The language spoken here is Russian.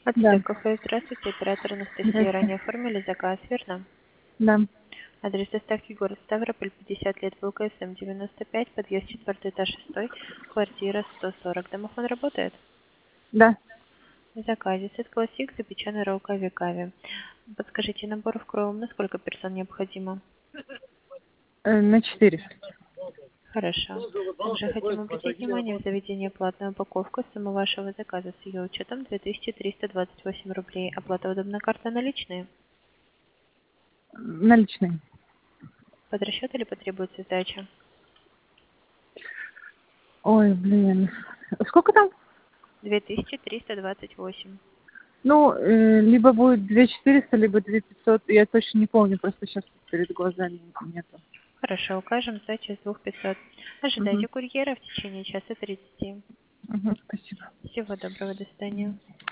Да, Отстой кафе. Здравствуйте, оператор Анастасия. здрасте. Ранее оформили заказ, верно? Да, Адрес доставки город Ставрополь, 50 лет, ВЛКСМ 95, подъезд 4 этаж 6, квартира 140. Домофон работает? да. В заказе сет классик, запеченный ролл кави-кави. Подскажите, наборов кровом на сколько персон необходимо? На 4. Хорошо. Также хотим обратить внимание, в заведении платная упаковка. Сумма вашего заказа с ее учетом 2328 рублей. Оплата удобна карта наличные. Наличные. Под расчет или потребуется сдача? Ой, блин. Сколько там? 2328. Ну, либо будет 2400, либо 2500. Я точно не помню, просто сейчас перед глазами нету. Хорошо, укажем сдачу из 2500. Угу. Ожидайте курьера в течение часа 30. Угу, спасибо. Всего доброго, до свидания.